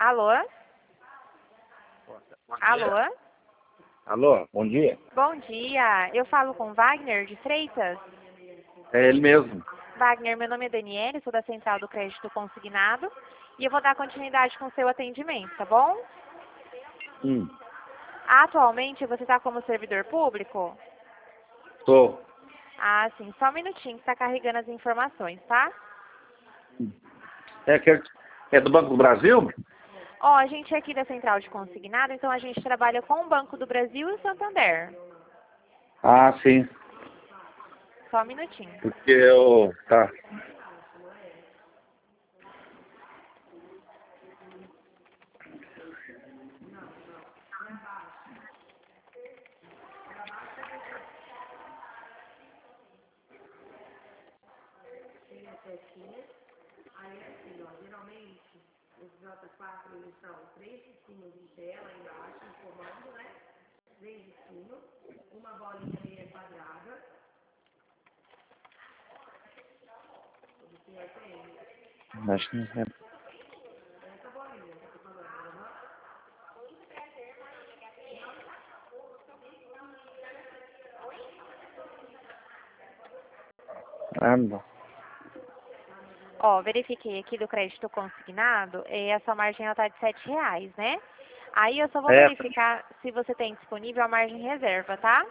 Alô? Alô? Alô, bom dia. Bom dia. Eu falo com Wagner de Freitas. É ele mesmo. Wagner, meu nome é Daniele, sou da Central do Crédito Consignado e eu vou dar continuidade com o seu atendimento, tá bom? Hum, Atualmente você está como servidor público? Tô. Ah, sim. Só um minutinho que está carregando as informações, tá? É do Banco do Brasil? Ó, a gente é aqui da Central de Consignado, então a gente trabalha com o Banco do Brasil e o Santander. Ah, sim. Só um minutinho. Porque eu... Tá. Acho que não é. Ah, não. Ó, verifiquei aqui do crédito consignado, a sua margem está de R$ 7, né? Aí eu só vou É, verificar se você tem disponível a margem reserva, tá?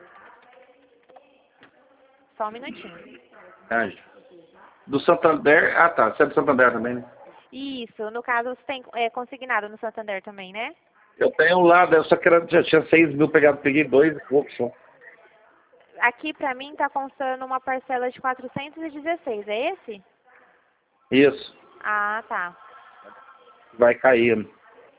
Só um minutinho. do Santander... Ah, tá. Você é do Santander também, né? Isso, no caso você tem consignado no Santander também, né? Eu tenho um lado, eu só quero... Já tinha 6 mil pegado, peguei 2 e pouco só. Aqui pra mim tá constando uma parcela de 416, é esse? Isso. Ah, tá. Vai caindo.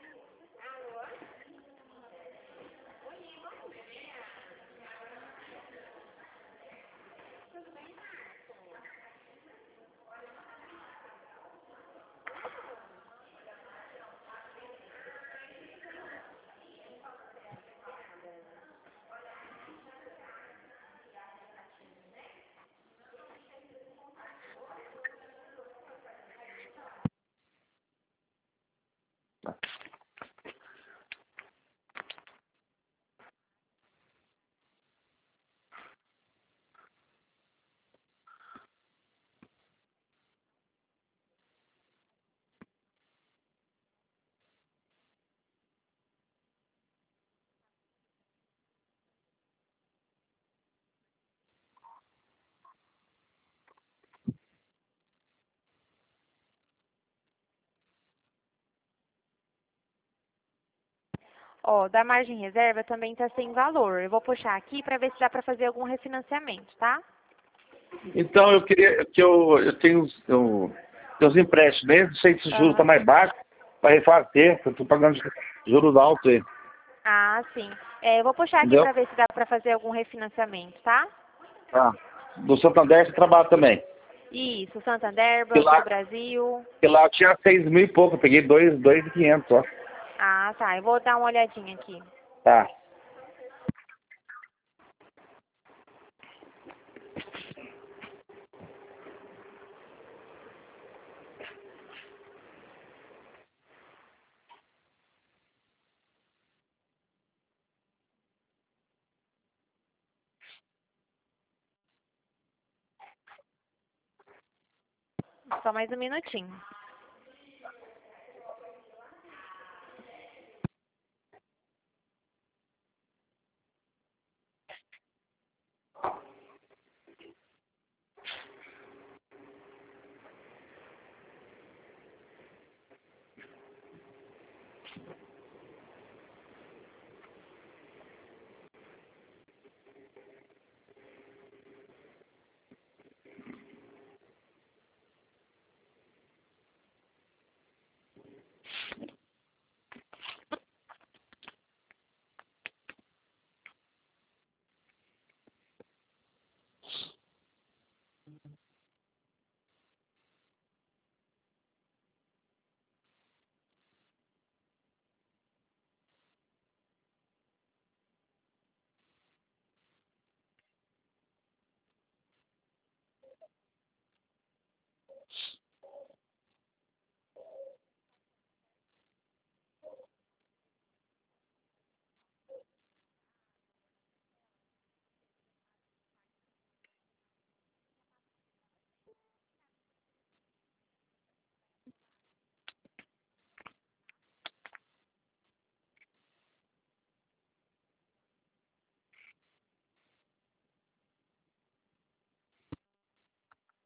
Ó, da margem reserva também tá sem valor. Eu vou puxar aqui pra ver se dá pra fazer algum refinanciamento, tá? Então, eu queria... Que eu tenho tenho uns empréstimos, mesmo sei se o juro tá Aham. mais baixo, para refazer, eu tô pagando juros altos aí. Ah, sim. Eu vou puxar aqui Entendeu? pra ver se dá pra fazer algum refinanciamento, tá? Tá. Do Santander você trabalha também. Isso, Santander, Que Banco do lá, Brasil. que lá eu tinha 6 mil e pouco, eu peguei 2.500 só. Ah, tá. Eu vou dar uma olhadinha aqui. Tá. Só mais um minutinho.